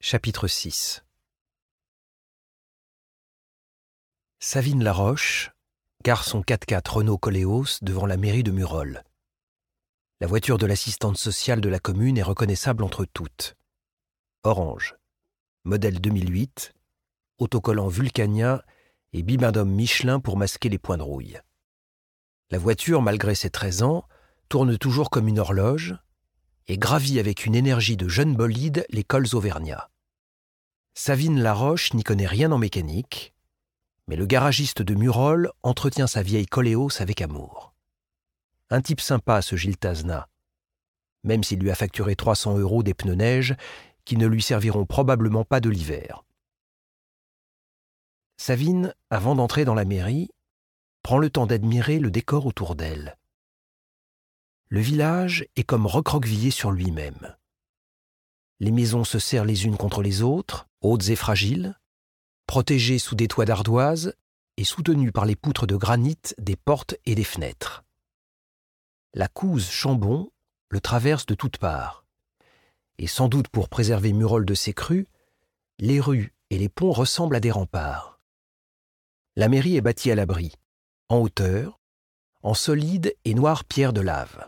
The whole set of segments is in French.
Chapitre 6. Savine Laroche gare son 4x4 Renault Koleos devant la mairie de Murol. La voiture de l'assistante sociale de la commune est reconnaissable entre toutes. Orange, modèle 2008, autocollant Vulcania et bibendum Michelin pour masquer les points de rouille. La voiture, malgré ses 13 ans, tourne toujours comme une horloge et gravit avec une énergie de jeune bolide les cols auvergnats. Savine Laroche n'y connaît rien en mécanique, mais le garagiste de Murol entretient sa vieille Koleos avec amour. Un type sympa, ce Gilles Tazna, même s'il lui a facturé 300 € des pneus neige qui ne lui serviront probablement pas de l'hiver. Savine, avant d'entrer dans la mairie, prend le temps d'admirer le décor autour d'elle. Le village est comme recroquevillé sur lui-même. Les maisons se serrent les unes contre les autres, hautes et fragiles, protégées sous des toits d'ardoise et soutenues par les poutres de granit des portes et des fenêtres. La Couze Chambon le traverse de toutes parts, et sans doute pour préserver Murol de ses crues, les rues et les ponts ressemblent à des remparts. La mairie est bâtie à l'abri, en hauteur, en solide et noire pierre de lave.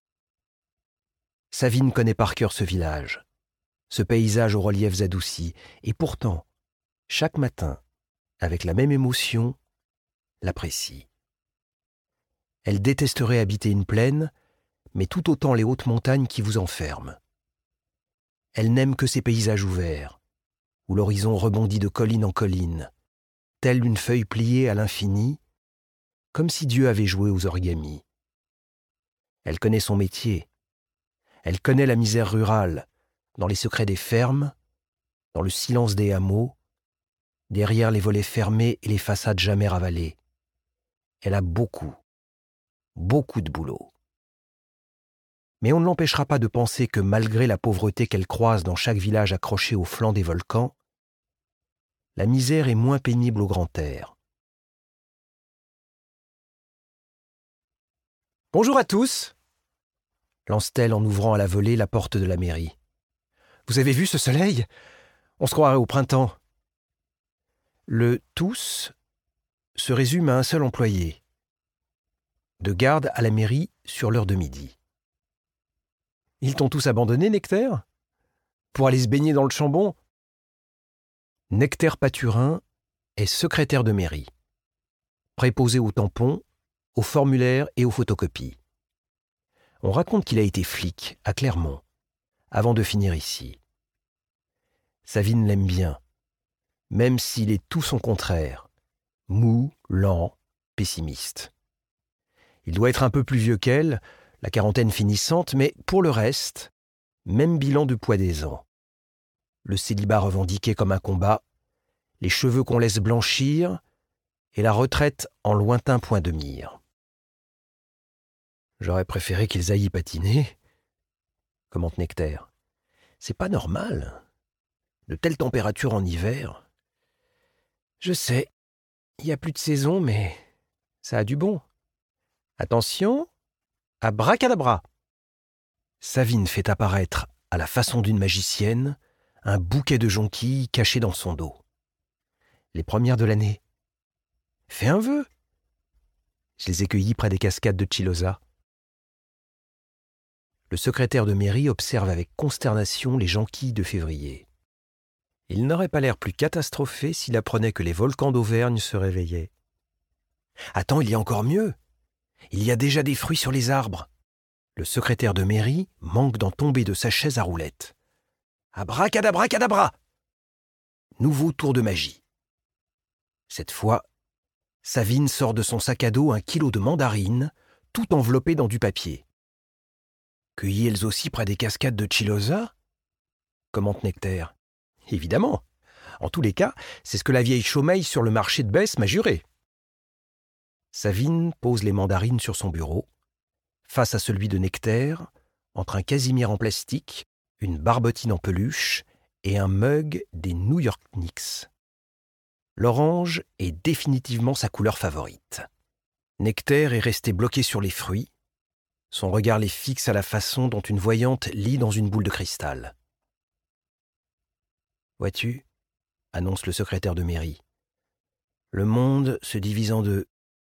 Savine connaît par cœur ce village, ce paysage aux reliefs adoucis, et pourtant, chaque matin, avec la même émotion, l'apprécie. Elle détesterait habiter une plaine, mais tout autant les hautes montagnes qui vous enferment. Elle n'aime que ces paysages ouverts, où l'horizon rebondit de colline en colline, telle une feuille pliée à l'infini, comme si Dieu avait joué aux origamis. Elle connaît son métier. Elle connaît la misère rurale, dans les secrets des fermes, dans le silence des hameaux, derrière les volets fermés et les façades jamais ravalées. Elle a beaucoup de boulot. Mais on ne l'empêchera pas de penser que malgré la pauvreté qu'elle croise dans chaque village accroché au flanc des volcans, la misère est moins pénible au grand air. « Bonjour à tous !» lance-t-elle en ouvrant à la volée la porte de la mairie. « Vous avez vu ce soleil ? On se croirait au printemps. » Le « tous » se résume à un seul employé, de garde à la mairie sur l'heure de midi. « Ils t'ont tous abandonné, Nectaire ? Pour aller se baigner dans le Chambon ?» Nectaire Paturin est secrétaire de mairie, préposé aux tampons, aux formulaires et aux photocopies. On raconte qu'il a été flic à Clermont, avant de finir ici. Savine l'aime bien, même s'il est tout son contraire, mou, lent, pessimiste. Il doit être un peu plus vieux qu'elle, la quarantaine finissante, mais pour le reste, même bilan du poids des ans. Le célibat revendiqué comme un combat, les cheveux qu'on laisse blanchir et la retraite en lointain point de mire. J'aurais préféré qu'ils aillent y patiner, commente Nectaire. C'est pas normal. De telles températures en hiver. Je sais, il n'y a plus de saison, mais ça a du bon. Attention, abracadabra. Savine fait apparaître, à la façon d'une magicienne, un bouquet de jonquilles caché dans son dos. Les premières de l'année. Fais un vœu. Je les ai cueillies près des cascades de Chilosa. Le secrétaire de mairie observe avec consternation les jonquilles de février. Il n'aurait pas l'air plus catastrophé s'il apprenait que les volcans d'Auvergne se réveillaient. Attends, il y a encore mieux. Il y a déjà des fruits sur les arbres. Le secrétaire de mairie manque d'en tomber de sa chaise à roulettes. Abracadabracadabra! Nouveau tour de magie. Cette fois, Savine sort de son sac à dos 1 kilo de mandarines, tout enveloppé dans du papier. Cueillies elles aussi près des cascades de Chilosa ? Commente Nectaire. Évidemment. En tous les cas, c'est ce que la vieille Chaumeille sur le marché de Besse m'a juré. Savine pose les mandarines sur son bureau, face à celui de Nectaire, entre un casimir en plastique, une barbotine en peluche et un mug des New York Knicks. L'orange est définitivement sa couleur favorite. Nectaire est resté bloqué sur les fruits. Son regard les fixe à la façon dont une voyante lit dans une boule de cristal. Vois-tu, annonce le secrétaire de mairie, le monde se divise en deux.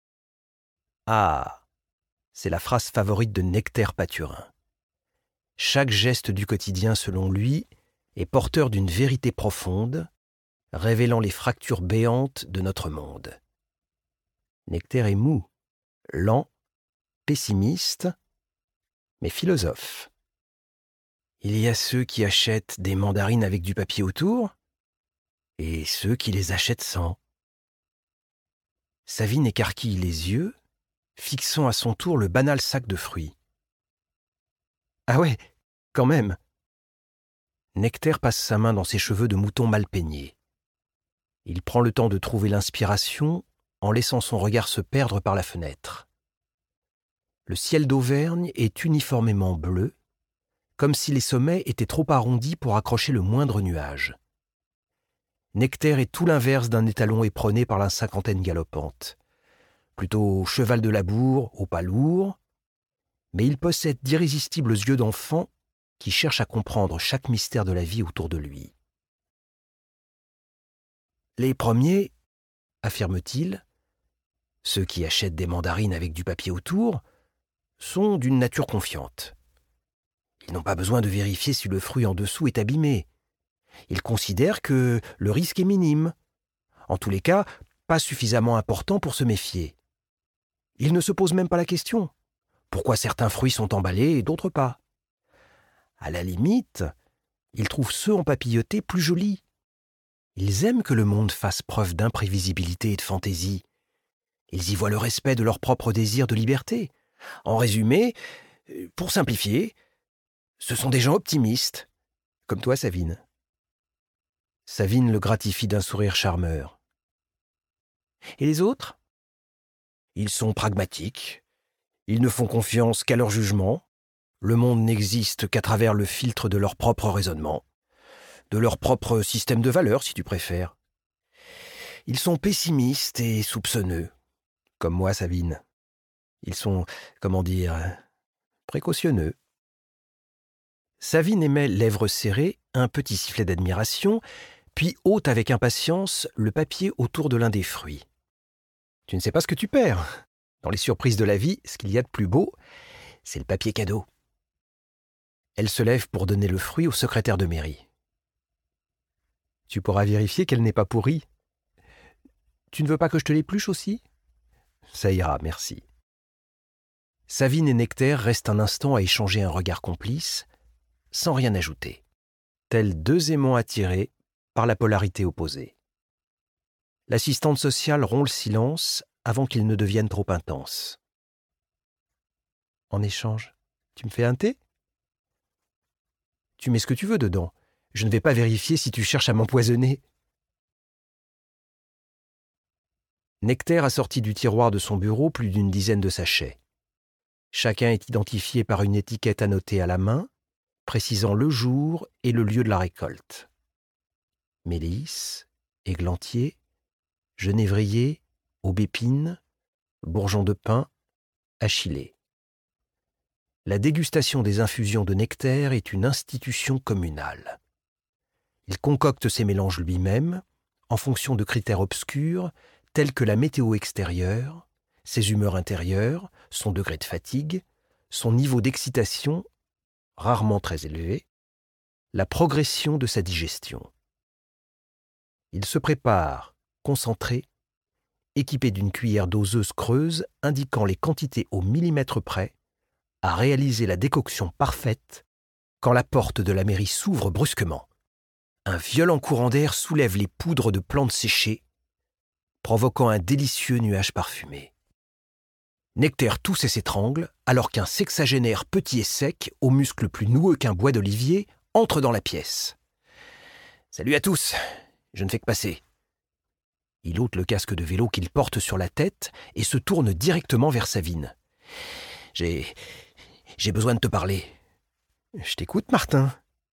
Ah, c'est la phrase favorite de Nectaire Paturin. Chaque geste du quotidien, selon lui, est porteur d'une vérité profonde, révélant les fractures béantes de notre monde. Nectaire est mou, lent, pessimiste, mais philosophe. Il y a ceux qui achètent des mandarines avec du papier autour et ceux qui les achètent sans. Savine écarquille les yeux, fixant à son tour le banal sac de fruits. Ah ouais, quand même. Nectaire passe sa main dans ses cheveux de mouton mal peignés. Il prend le temps de trouver l'inspiration en laissant son regard se perdre par la fenêtre. Le ciel d'Auvergne est uniformément bleu, comme si les sommets étaient trop arrondis pour accrocher le moindre nuage. Nectaire est tout l'inverse d'un étalon éperonné par la cinquantaine galopante. Plutôt cheval de labour, au pas lourd, mais il possède d'irrésistibles yeux d'enfant qui cherchent à comprendre chaque mystère de la vie autour de lui. Les premiers, affirme-t-il, ceux qui achètent des mandarines avec du papier autour, sont d'une nature confiante. Ils n'ont pas besoin de vérifier si le fruit en dessous est abîmé. Ils considèrent que le risque est minime. En tous les cas, pas suffisamment important pour se méfier. Ils ne se posent même pas la question. Pourquoi certains fruits sont emballés et d'autres pas? À la limite, ils trouvent ceux en papilloté plus jolis. Ils aiment que le monde fasse preuve d'imprévisibilité et de fantaisie. Ils y voient le respect de leur propre désir de liberté. En résumé, pour simplifier, ce sont des gens optimistes, comme toi, Savine. Savine le gratifie d'un sourire charmeur. Et les autres? Ils sont pragmatiques. Ils ne font confiance qu'à leur jugement. Le monde n'existe qu'à travers le filtre de leur propre raisonnement, de leur propre système de valeurs, si tu préfères. Ils sont pessimistes et soupçonneux, comme moi, Savine. Ils sont, précautionneux. Savine émet, lèvres serrées, un petit sifflet d'admiration, puis ôte avec impatience le papier autour de l'un des fruits. Tu ne sais pas ce que tu perds. Dans les surprises de la vie, ce qu'il y a de plus beau, c'est le papier cadeau. Elle se lève pour donner le fruit au secrétaire de mairie. Tu pourras vérifier qu'elle n'est pas pourrie. Tu ne veux pas que je te l'épluche aussi? Ça ira, merci. Savine et Nectaire restent un instant à échanger un regard complice, sans rien ajouter, tels deux aimants attirés par la polarité opposée. L'assistante sociale rompt le silence avant qu'il ne devienne trop intense. En échange, tu me fais un thé? Tu mets ce que tu veux dedans. Je ne vais pas vérifier si tu cherches à m'empoisonner. Nectaire a sorti du tiroir de son bureau plus d'une dizaine de sachets. Chacun est identifié par une étiquette annotée à la main, précisant le jour et le lieu de la récolte. Mélisse, églantier, genévrier, aubépine, bourgeon de pin, achillée. La dégustation des infusions de Nectaire est une institution communale. Il concocte ses mélanges lui-même, en fonction de critères obscurs tels que la météo extérieure, ses humeurs intérieures, son degré de fatigue, son niveau d'excitation, rarement très élevé, la progression de sa digestion. Il se prépare, concentré, équipé d'une cuillère doseuse creuse indiquant les quantités au millimètre près, à réaliser la décoction parfaite quand la porte de la mairie s'ouvre brusquement. Un violent courant d'air soulève les poudres de plantes séchées, provoquant un délicieux nuage parfumé. Nectaire tousse et s'étrangle, alors qu'un sexagénaire petit et sec, aux muscles plus noueux qu'un bois d'olivier, entre dans la pièce. « Salut à tous, je ne fais que passer. » Il ôte le casque de vélo qu'il porte sur la tête et se tourne directement vers Savine. « J'ai besoin de te parler. »« Je t'écoute, Martin. »«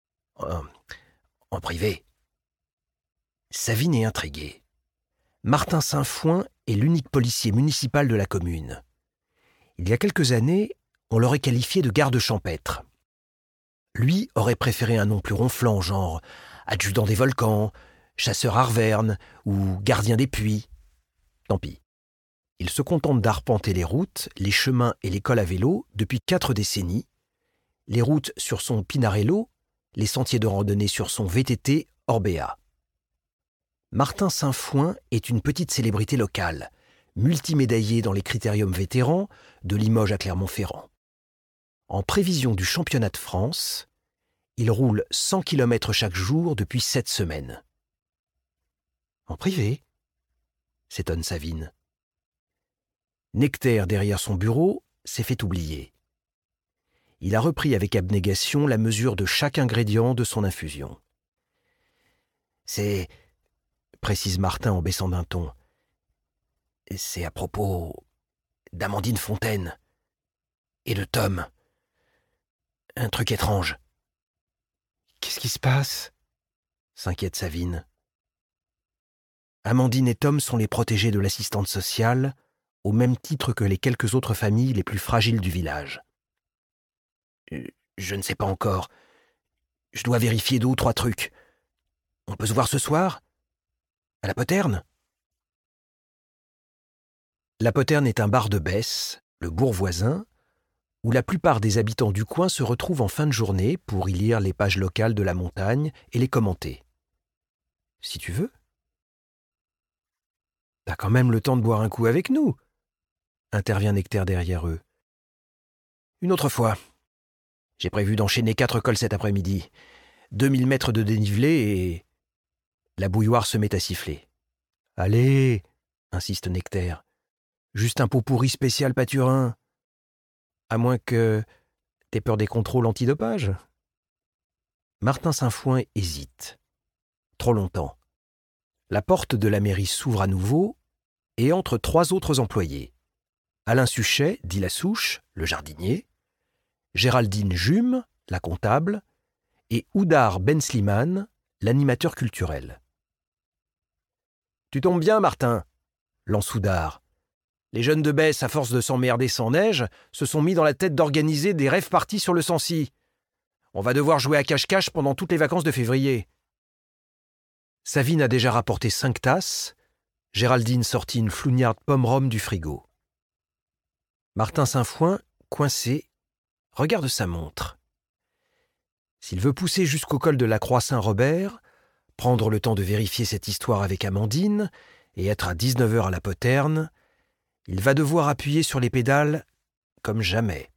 En privé. » Savine est intrigué. Martin Saint-Foin est l'unique policier municipal de la commune. Il y a quelques années, on l'aurait qualifié de garde champêtre. Lui aurait préféré un nom plus ronflant, genre adjudant des volcans, chasseur arverne ou gardien des puits. Tant pis. Il se contente d'arpenter les routes, les chemins et les cols à vélo depuis 4 décennies, les routes sur son Pinarello, les sentiers de randonnée sur son VTT Orbea. Martin Saint-Foin est une petite célébrité locale, multimédaillé dans les critériums vétérans de Limoges à Clermont-Ferrand. En prévision du championnat de France, il roule 100 km chaque jour depuis 7 semaines. En privé ? S'étonne Savine. Nectaire, derrière son bureau, s'est fait oublier. Il a repris avec abnégation la mesure de chaque ingrédient de son infusion. C'est, précise Martin en baissant d'un ton, c'est à propos d'Amandine Fontaine et de Tom. Un truc étrange. Qu'est-ce qui se passe ? S'inquiète Savine. Amandine et Tom sont les protégés de l'assistante sociale, au même titre que les quelques autres familles les plus fragiles du village. Je ne sais pas encore. Je dois vérifier 2 ou 3 trucs. On peut se voir ce soir ? À la Poterne ? La Poterne est un bar de Besse, le bourg voisin, où la plupart des habitants du coin se retrouvent en fin de journée pour y lire les pages locales de la montagne et les commenter. Si tu veux. T'as quand même le temps de boire un coup avec nous, intervient Nectaire derrière eux. Une autre fois. J'ai prévu d'enchaîner 4 cols cet après-midi. 2000 mètres de dénivelé et... La bouilloire se met à siffler. Allez, insiste Nectaire. Juste un pot pourri spécial pâturin. À moins que t'aies peur des contrôles antidopage. Martin Saint-Foin hésite. Trop longtemps. La porte de la mairie s'ouvre à nouveau et entre 3 autres employés. Alain Suchet, dit la Souche, le jardinier, Géraldine Jume, la comptable, et Oudar Ben Slimane, l'animateur culturel. « Tu tombes bien, Martin !» lance Oudar. « Les jeunes de Besse, à force de s'emmerder sans neige, se sont mis dans la tête d'organiser des rêves parties sur le Sancy. On va devoir jouer à cache-cache pendant toutes les vacances de février. » Savine a déjà rapporté 5 tasses. Géraldine sortit une flougnarde pomme-rhum du frigo. Martin Saint-Foin, coincé, regarde sa montre. S'il veut pousser jusqu'au col de la Croix-Saint-Robert, prendre le temps de vérifier cette histoire avec Amandine et être à 19h à la Poterne, il va devoir appuyer sur les pédales comme jamais.